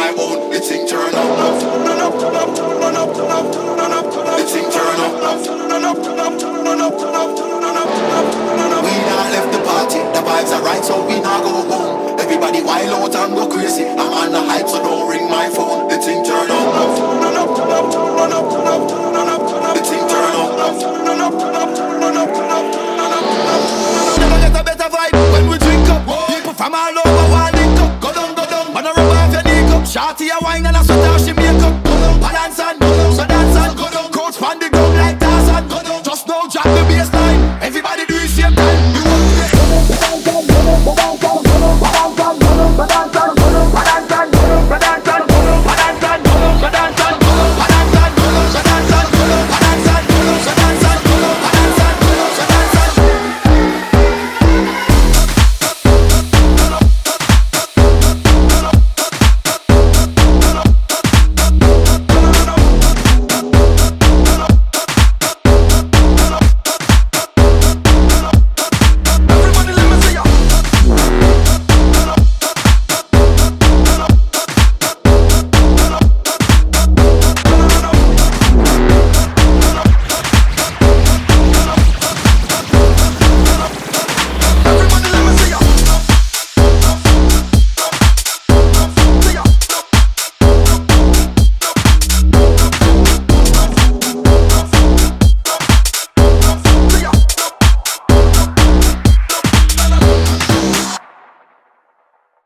my own. The thing turn up. Run up, run up, run up, run up, run up, run up. The thing turn up. Run up, run up, run up, run up, run up, run up. We not left the party. The vibes are right, so we not go home. Everybody wild out and go crazy. I'm on the hype, so don't ring my phone. The thing turn up. Run up, run up, run up, run up, run up, run up. The thing turn up. Run up, run up, run up, run up, run up, run up. Never get a better vibe when we drink up. People from all over want link up. Go down, wanna rub off your knee cup. Shorty a wine and a sweat out she make up. Balance and so dance and coach pan the ground like Tarzan. Just now drop the baseline.